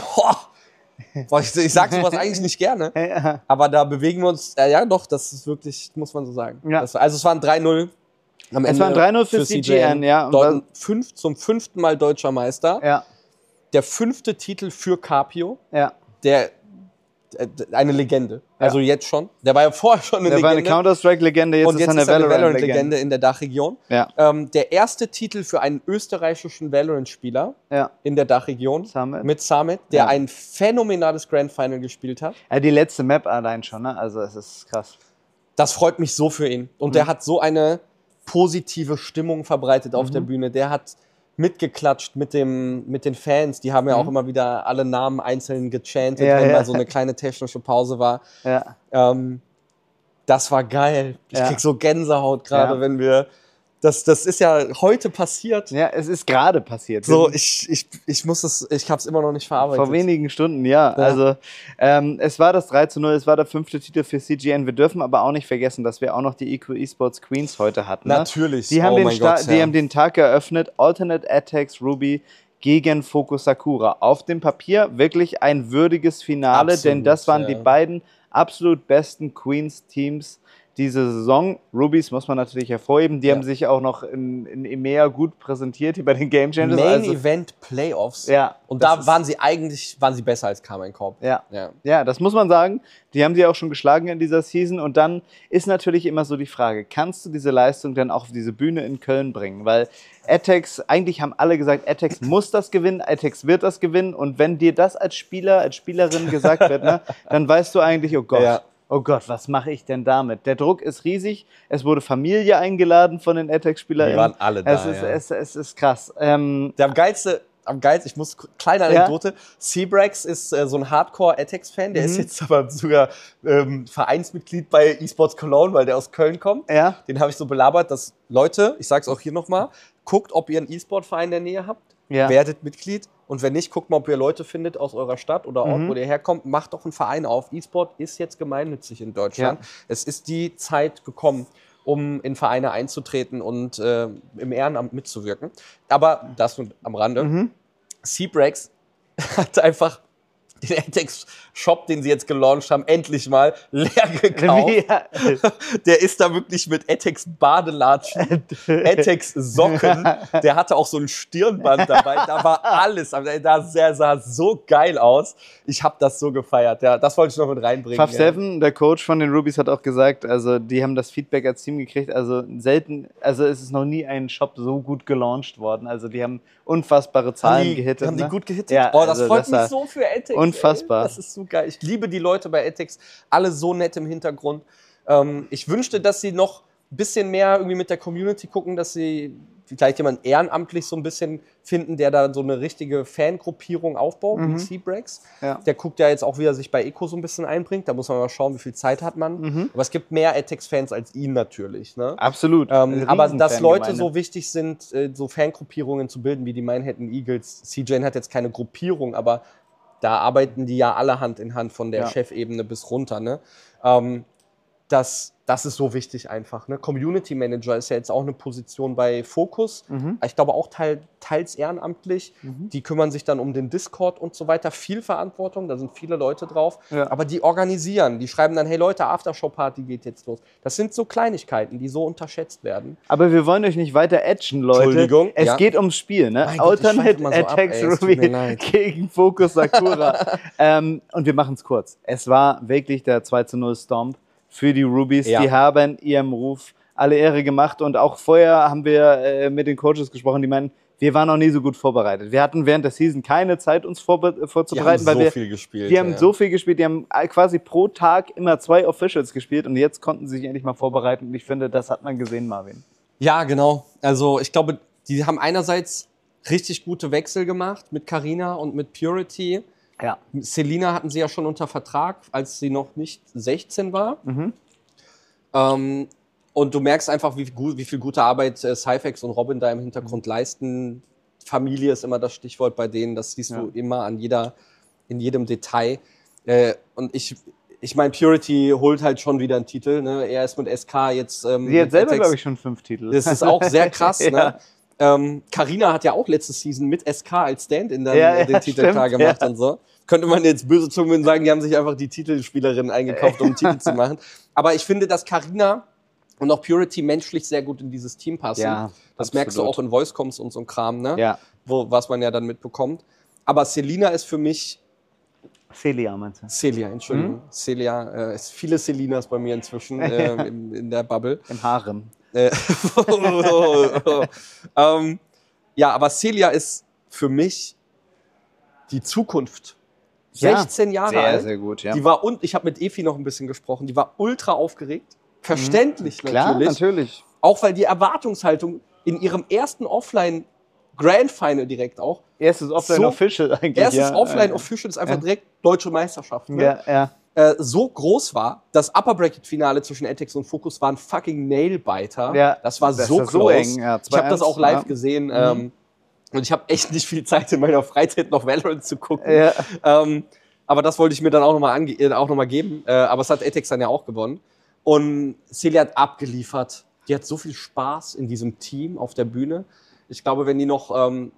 Boah, ich, ich sage sowas eigentlich nicht gerne, ja. aber da bewegen wir uns, äh, ja doch, das ist wirklich, muss man so sagen. Ja. Das war, also es waren drei null am Ende. Es waren drei null für, für C G N, ja. Dort fünf, zum fünften Mal deutscher Meister. Ja. Der fünfte Titel für Capio. Ja. Der eine Legende. Also ja. jetzt schon. Der war ja vorher schon eine der Legende. Der war eine Counter-Strike-Legende, jetzt, und jetzt ist er eine, eine Valorant-Legende Valorant in der Dachregion. Ja. Ähm, der erste Titel für einen österreichischen Valorant-Spieler ja. in der Dachregion Summit. mit Summit, der ja. ein phänomenales Grand Final gespielt hat. Ja, die letzte Map allein schon, ne? Also es ist krass. Das freut mich so für ihn. Und mhm. der hat so eine positive Stimmung verbreitet auf mhm. der Bühne. Der hat mitgeklatscht mit, dem, mit den Fans. Die haben ja mhm. auch immer wieder alle Namen einzeln gechantet, ja, wenn ja. mal so eine kleine technische Pause war. Ja. Ähm, das war geil. Ich ja. krieg so Gänsehaut gerade, ja. wenn wir... Das, das ist ja heute passiert. Ja, es ist gerade passiert. So, ich, ich, ich muss es, ich hab's immer noch nicht verarbeitet. Vor wenigen Stunden, ja. ja. Also, ähm, es war das drei zu null, es war der fünfte Titel für C G N. Wir dürfen aber auch nicht vergessen, dass wir auch noch die E Q Esports Queens heute hatten. Ne? Natürlich. Die haben, oh den, mein Sta- Gott, die ja. haben den Tag eröffnet. Alternate Attacks Ruby gegen Focus Sakura. Auf dem Papier wirklich ein würdiges Finale, Absolut, denn das waren ja. die beiden absolut besten Queens-Teams diese Saison. Rubies muss man natürlich hervorheben. Die ja. haben sich auch noch in, in EMEA gut präsentiert, hier bei den Game Changers. Main also, Event Playoffs. Ja. Und da waren sie eigentlich, waren sie besser als Carmine Corp. Ja. ja. Ja, das muss man sagen. Die haben sie auch schon geschlagen in dieser Season. Und dann ist natürlich immer so die Frage, kannst du diese Leistung dann auch auf diese Bühne in Köln bringen? Weil Atex, eigentlich haben alle gesagt, Atex muss das gewinnen, Atex wird das gewinnen. Und wenn dir das als Spieler, als Spielerin gesagt wird, ne, dann weißt du eigentlich, oh Gott, ja. oh Gott, was mache ich denn damit? Der Druck ist riesig. Es wurde Familie eingeladen von den Atex-Spielern. Die waren alle da, es ist, ja. es, es ist krass. Ähm, Der am geilste, am geilsten, ich muss, kleine Anekdote, ja. Seabrax ist äh, so ein Hardcore-Atex-Fan, der mhm. ist jetzt aber sogar ähm, Vereinsmitglied bei eSports Cologne, weil der aus Köln kommt. Ja. Den habe ich so belabert, dass, Leute, ich sag's auch hier nochmal, guckt, ob ihr einen E-Sport-Verein in der Nähe habt, ja. werdet Mitglied. Und wenn nicht, guckt mal, ob ihr Leute findet aus eurer Stadt oder Ort, mhm. wo ihr herkommt. Macht doch einen Verein auf. E-Sport ist jetzt gemeinnützig in Deutschland. Ja. Es ist die Zeit gekommen, um in Vereine einzutreten und äh, im Ehrenamt mitzuwirken. Aber das nur am Rande. Mhm. Seabrax hat einfach den Atex-Shop, den sie jetzt gelauncht haben, endlich mal leer gekauft. Ja. Der ist da wirklich mit Atex-Badelatschen, Atex-Socken, der hatte auch so ein Stirnband dabei, da war alles, das sah so geil aus. Ich habe das so gefeiert, ja, das wollte ich noch mit reinbringen. Pfaff ja. Seven, der Coach von den Rubies, hat auch gesagt, also die haben das Feedback als Team gekriegt, also selten, also es ist noch nie ein Shop so gut gelauncht worden, also die haben unfassbare Zahlen haben die, gehittet. Haben ne? die gut gehittet? Ja, oh, das also freut das mich war so für Atex. unfassbar. Ey. Das ist so geil. Ich liebe die Leute bei Atex, alle so nett im Hintergrund. Ähm, ich wünschte, dass sie noch ein bisschen mehr irgendwie mit der Community gucken, dass sie vielleicht jemanden ehrenamtlich so ein bisschen finden, der da so eine richtige Fangruppierung aufbaut, Mhm. wie Seabreaks. Ja. Der guckt ja jetzt auch, wie er sich bei Eco so ein bisschen einbringt. Da muss man mal schauen, wie viel Zeit hat man. Mhm. Aber es gibt mehr Atex-Fans als ihn natürlich. Ne? Absolut. Ähm, aber dass Leute Riesenfangemeinde. so wichtig sind, äh, so Fangruppierungen zu bilden wie die Manhattan Eagles. C J hat jetzt keine Gruppierung, aber da arbeiten die ja alle Hand in Hand von der Ja. Chefebene bis runter. Ne? Ähm, das, das ist so wichtig einfach. Ne? Community Manager ist ja jetzt auch eine Position bei Focus. Mhm. Ich glaube auch teil, teils ehrenamtlich. Mhm. Die kümmern sich dann um den Discord und so weiter. Viel Verantwortung, da sind viele Leute drauf. Ja. Aber die organisieren, die schreiben dann, hey Leute, Aftershow-Party geht jetzt los. Das sind so Kleinigkeiten, die so unterschätzt werden. Aber wir wollen euch nicht weiter edgen, Leute. Entschuldigung, Es ja. geht ums Spiel, ne? Mein Gott, ich schweife Alternate immer so ab, Atex ey, es tut Ruby mir leid. gegen Focus Sakura. ähm, und wir machen es kurz. Es war wirklich der zwei zu null Stomp für die Rubies. Ja. Die haben ihrem Ruf alle Ehre gemacht. Und auch vorher haben wir äh, mit den Coaches gesprochen, die meinen, wir waren noch nie so gut vorbereitet. Wir hatten während der Season keine Zeit, uns vorbe- vorzubereiten, Die haben weil so wir viel gespielt. Die haben ja. so viel gespielt, die haben quasi pro Tag immer zwei Officials gespielt und jetzt konnten sie sich endlich mal vorbereiten und ich finde, das hat man gesehen, Marvin. Ja, genau. Also ich glaube, die haben einerseits richtig gute Wechsel gemacht mit Carina und mit Purity. Ja. Selina hatten sie ja schon unter Vertrag, als sie noch nicht sechzehn war. Mhm. Ähm, und du merkst einfach, wie, gut, wie viel gute Arbeit äh, Cyphex und Robin da im Hintergrund leisten. Familie ist immer das Stichwort bei denen. Das siehst Ja. du immer an jeder, in jedem Detail. Äh, und ich, ich meine, Purity holt halt schon wieder einen Titel. Ne? Er ist mit S K jetzt. Ähm, Sie hat mit selber, Atex- glaube ich, schon fünf Titel. Das ist auch sehr krass. Ja. Ne? Ähm, Carina hat ja auch letzte Season mit S K als Stand-in dann Ja, äh, den ja, Titel stimmt, klar gemacht ja. und so. Könnte man jetzt böse Zungen sagen, die haben sich einfach die Titelspielerin eingekauft, um einen Titel zu machen. Aber ich finde, dass Carina und auch Purity menschlich sehr gut in dieses Team passen. Ja, das absolut. merkst du auch in Voicecoms und so ein Kram, ne? Ja. Wo, was man ja dann mitbekommt. Aber Selina ist für mich, Celia, meinst du? Celia, Entschuldigung, Mhm. Celia, äh, ist viele Selinas bei mir inzwischen äh, in, in der Bubble. Im Harem. Äh, ähm, ja, aber Celia ist für mich die Zukunft. Ja, sechzehn Jahre sehr, alt. sehr gut, ja. Die war und ich habe mit Efi noch ein bisschen gesprochen. Die war ultra aufgeregt. Verständlich Klar, natürlich. natürlich. Auch weil die Erwartungshaltung in ihrem ersten Offline Grand Final direkt auch. Erstes Offline So- Official eigentlich. Erstes ja. Offline Ja. Official ist einfach Ja. direkt deutsche Meisterschaft. Ne? Ja, ja. Äh, so groß war, das Upper Bracket Finale zwischen Atex und Focus war ein fucking Nailbiter. Ja, das war das so war so close. eng, ja, ich habe das auch zwei eins, live ja. Mhm. gesehen. Ähm, und ich habe echt nicht viel Zeit in meiner Freizeit noch Valorant zu gucken. Ja. Ähm, aber das wollte ich mir dann auch nochmal ange- äh, auch noch mal geben. Äh, aber es hat Atex dann ja auch gewonnen. Und Celia hat abgeliefert. Die hat so viel Spaß in diesem Team auf der Bühne. Ich glaube, wenn die noch ähm,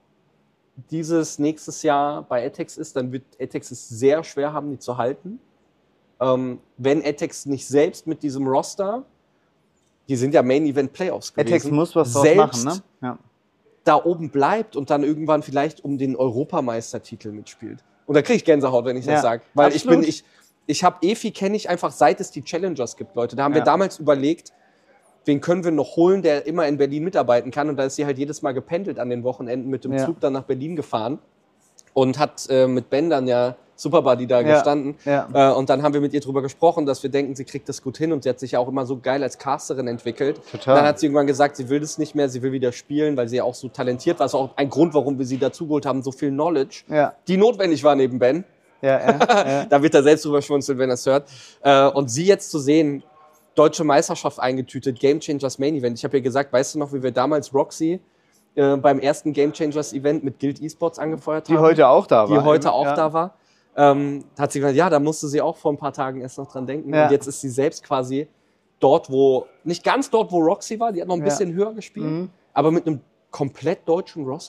dieses nächstes Jahr bei Atex ist, dann wird Atex es sehr schwer haben, die zu halten. Ähm, wenn Atex nicht selbst mit diesem Roster, die sind ja Main Event Playoffs gewesen, Atex muss was draus selbst machen, ne? Ja. da oben bleibt und dann irgendwann vielleicht um den Europameistertitel mitspielt. Und da kriege ich Gänsehaut, wenn ich Ja, das sage. Weil ich bin, absolut. ich, ich habe Efi kenne ich einfach, seit es die Challengers gibt, Leute. Da haben wir Ja. damals überlegt, wen können wir noch holen, der immer in Berlin mitarbeiten kann. Und da ist sie halt jedes Mal gependelt an den Wochenenden mit dem Ja. Zug dann nach Berlin gefahren und hat äh, mit Ben dann ja Superbuddy da Ja, gestanden. ja. Äh, und dann haben wir mit ihr drüber gesprochen, dass wir denken, sie kriegt das gut hin. Und sie hat sich ja auch immer so geil als Casterin entwickelt. Total. Und dann hat sie irgendwann gesagt, sie will das nicht mehr, sie will wieder spielen, weil sie ja auch so talentiert war. Das ist auch ein Grund, warum wir sie dazugeholt haben, so viel Knowledge, Ja, die notwendig war neben Ben. ja, ja. ja. Da wird er selbst drüber schmunzeln, wenn er es hört. Äh, und sie jetzt zu sehen, deutsche Meisterschaft eingetütet, Game Changers Main Event. Ich habe ihr gesagt, weißt du noch, wie wir damals Roxy äh, beim ersten Game Changers Event mit Guild Esports angefeuert Die haben? heute auch da die war. heute auch ja. da war. Ähm, da hat sie gesagt, ja, da musste sie auch vor ein paar Tagen erst noch dran denken. Ja. Und jetzt ist sie selbst quasi dort, wo, nicht ganz dort, wo Roxy war, die hat noch ein Ja. bisschen höher gespielt, Mhm. aber mit einem komplett deutschen Roster.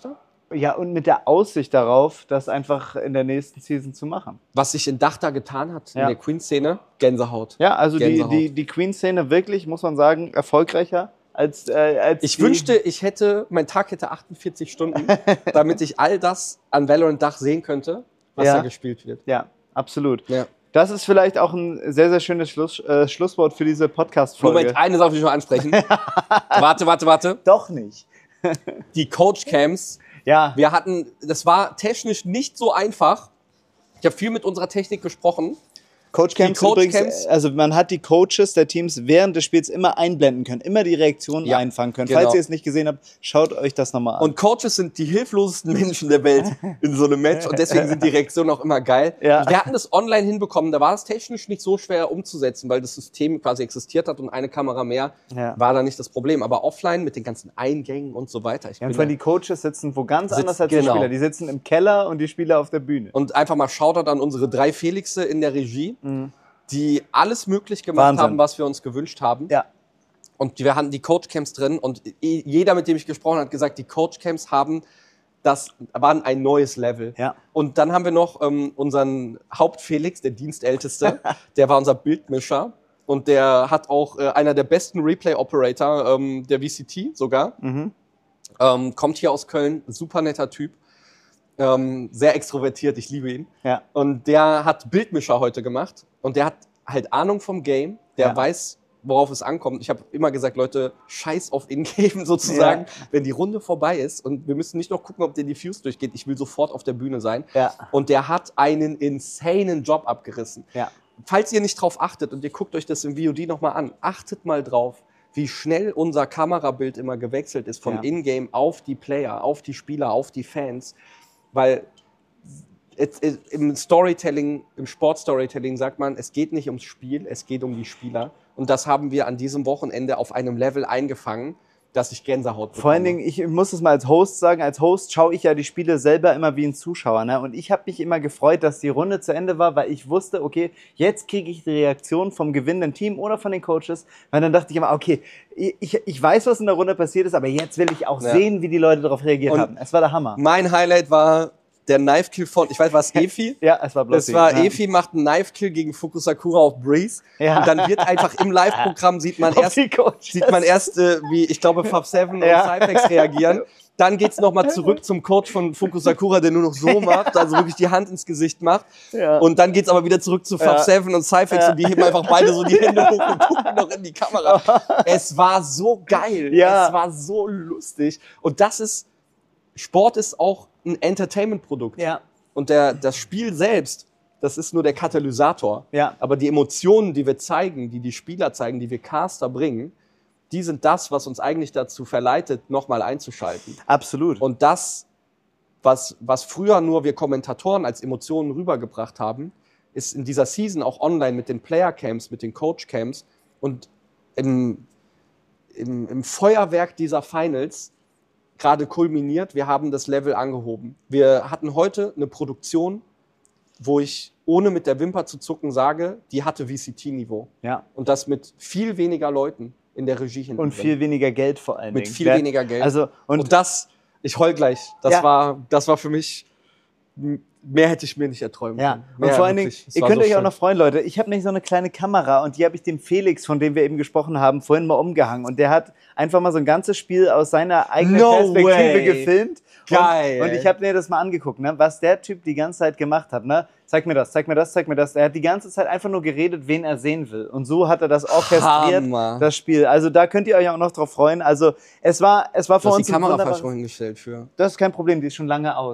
Ja, und mit der Aussicht darauf, das einfach in der nächsten Season zu machen. Was sich in Dach da getan hat, Ja. in der Queen-Szene, Gänsehaut. Ja, also die, Gänsehaut. die, die Queen-Szene wirklich, muss man sagen, erfolgreicher als, äh, als Ich die, wünschte, ich hätte, mein Tag hätte achtundvierzig Stunden, damit ich all das an Valorant-Dach sehen könnte, was Ja. da gespielt wird. Ja, absolut. Ja. Das ist vielleicht auch ein sehr, sehr schönes Schluss, äh, Schlusswort für diese Podcast-Folge. Moment, eine Sache will ich noch ansprechen. warte, warte, warte. Doch nicht. Die Coach-Camps. Ja, Wir hatten, das war technisch nicht so einfach. Ich habe viel mit unserer Technik gesprochen. Coachcamps Die Coach übrigens, Camps- also man hat die Coaches der Teams während des Spiels immer einblenden können, immer die Reaktionen Ja, einfangen können. genau. Falls ihr es nicht gesehen habt, schaut euch das nochmal an. Und Coaches sind die hilflosesten Menschen der Welt in so einem Match und deswegen sind die Reaktionen auch immer geil. Ja. Wir hatten das online hinbekommen, da war es technisch nicht so schwer umzusetzen, weil das System quasi existiert hat und eine Kamera mehr Ja. war da nicht das Problem. Aber offline mit den ganzen Eingängen und so weiter. Ich Ja, und bin vor allem da- die Coaches sitzen wo ganz Sitzt- anders als genau. die Spieler. Die sitzen im Keller und die Spieler auf der Bühne. Und einfach mal Shoutout an unsere drei Felixe in der Regie, die alles möglich gemacht Wahnsinn. haben, was wir uns gewünscht haben. Ja. Und wir hatten die Coachcamps drin und jeder, mit dem ich gesprochen habe, hat gesagt, die Coachcamps haben das waren ein neues Level. Ja. Und dann haben wir noch ähm, unseren Hauptfelix, der Dienstälteste, der war unser Bildmischer und der hat auch äh, einer der besten Replay-Operator ähm, der V C T sogar. Mhm. Ähm, kommt hier aus Köln, super netter Typ, ähm, sehr extrovertiert, ich liebe ihn. Ja. Und der hat Bildmischer heute gemacht und der hat halt Ahnung vom Game, der Ja. weiß, worauf es ankommt. Ich habe immer gesagt, Leute, scheiß auf In-Game sozusagen, Ja. wenn die Runde vorbei ist und wir müssen nicht noch gucken, ob der Diffuse durchgeht. Ich will sofort auf der Bühne sein. Ja. Und der hat einen insanen Job abgerissen. Ja. Falls ihr nicht drauf achtet und ihr guckt euch das im V O D nochmal an, achtet mal drauf, wie schnell unser Kamerabild immer gewechselt ist vom Ja. In-Game auf die Player, auf die Spieler, auf die Fans. Weil es, es, im Storytelling, im Sportstorytelling sagt man, es geht nicht ums Spiel, es geht um die Spieler. Und das haben wir an diesem Wochenende auf einem Level eingefangen, dass ich Gänsehaut bekomme. Vor allen Dingen, ich muss es mal als Host sagen, als Host schaue ich ja die Spiele selber immer wie ein Zuschauer. Ne? Und ich habe mich immer gefreut, dass die Runde zu Ende war, weil ich wusste, okay, jetzt kriege ich die Reaktion vom gewinnenden Team oder von den Coaches. Weil dann dachte ich immer, okay, ich, ich weiß, was in der Runde passiert ist, aber jetzt will ich auch Ja. sehen, wie die Leute darauf reagiert Und haben. Es war der Hammer. Mein Highlight war der Knife-Kill von, ich weiß, war es Efi? Ja, es war bloß Das war, ja. Efi macht einen Knife-Kill gegen Fukusakura auf Breeze. Ja. Und dann wird einfach im Live-Programm sieht man Auf erst, die Coaches. sieht man erst, äh, wie, ich glaube, Fab Seven Ja. und Cyphex reagieren. Dann geht's nochmal zurück zum Coach von Fukusakura, der nur noch so macht, also wirklich die Hand ins Gesicht macht. Ja. Und dann geht's aber wieder zurück zu Fab Ja. Seven und Cyphex Ja. und die heben einfach beide so die Hände hoch und gucken noch in die Kamera. Es war so geil. Ja. Es war so lustig. Und das ist, Sport ist auch ein Entertainment-Produkt. Ja. Und der, das Spiel selbst, das ist nur der Katalysator. Ja. Aber die Emotionen, die wir zeigen, die die Spieler zeigen, die wir Caster bringen, die sind das, was uns eigentlich dazu verleitet, nochmal einzuschalten. Absolut. Und das, was, was früher nur wir Kommentatoren als Emotionen rübergebracht haben, ist in dieser Season auch online mit den Player-Camps, mit den Coach-Camps und im, im, im Feuerwerk dieser Finals gerade kulminiert. Wir haben das Level angehoben. Wir hatten heute eine Produktion, wo ich ohne mit der Wimper zu zucken sage, die hatte V C T-Niveau. Ja. Und das mit viel weniger Leuten in der Regie hinten Und drin. viel weniger Geld vor allen Mit Dingen. viel Wer- weniger Geld. Also, und, Und, das, ich heul gleich. Das Ja. war, das war für mich, m- mehr hätte ich mir nicht erträumen ja, können. und Mehr vor allen Dingen, wirklich. Es ihr war könnt so euch auch schön. noch freuen, Leute. Ich habe nämlich so eine kleine Kamera und die habe ich dem Felix, von dem wir eben gesprochen haben, vorhin mal umgehangen. Und der hat einfach mal so ein ganzes Spiel aus seiner eigenen No Perspektive way. gefilmt. Geil. Und, und ich habe mir das mal angeguckt, ne, was der Typ die ganze Zeit gemacht hat. Ne? Zeig mir das, zeig mir das, zeig mir das. Er hat die ganze Zeit einfach nur geredet, wen er sehen will. Und so hat er das orchestriert, Hammer. das Spiel. Also da könnt ihr euch auch noch drauf freuen. Also es war, es war für Du hast uns die ein Kamera wunderbares- falsch rum hingestellt für. Das ist kein Problem, die ist schon lange aus.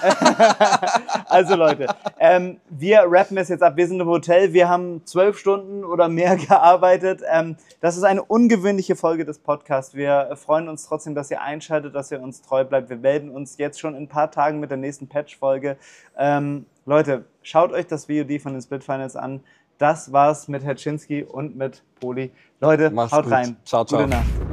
Also Leute, ähm, wir rappen es jetzt ab. Wir sind im Hotel, wir haben zwölf Stunden oder mehr gearbeitet. Ähm, das ist eine ungewöhnliche Folge des Podcasts. Wir freuen uns trotzdem, dass ihr einschaltet, dass ihr uns treu bleibt. Wir melden uns jetzt schon in ein paar Tagen mit der nächsten Patch-Folge. Ähm, Leute, schaut euch das V O D von den Split Finals an. Das war's mit Herczynski und mit Poli. Leute, Mach's haut gut. rein. Ciao, ciao. Gute Nacht.